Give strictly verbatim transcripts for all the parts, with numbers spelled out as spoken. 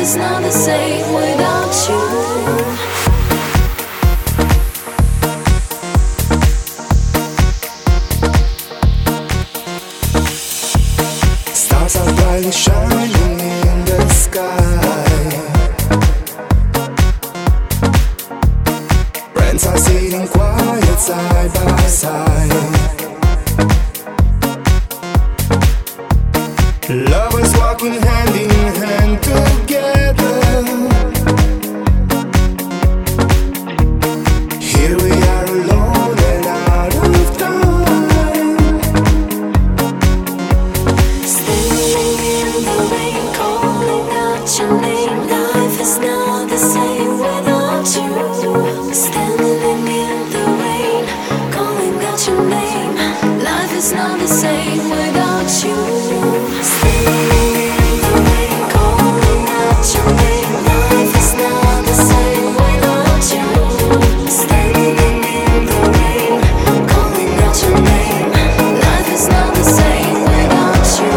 is not the same without you. Stars are brightly shining in the sky. Friends are sitting quiet side by side. Lovers walking hand in hand together. Here we are alone and out of time. Standing in the rain, calling out your name. Life is not the same without you. Standing in the rain, calling out your name. Life is not the same without you. Standing in the rain, calling out your name. Life is not the same without you. Standing in the rain, calling out your name. Life is not the same without you.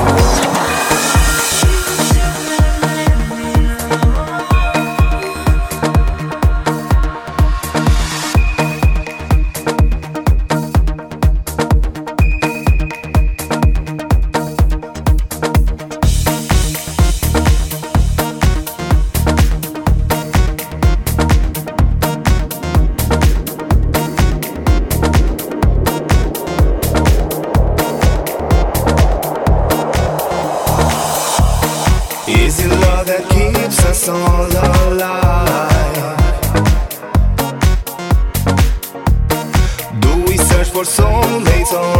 Is it love that keeps us all alive? Do we search for soulmates on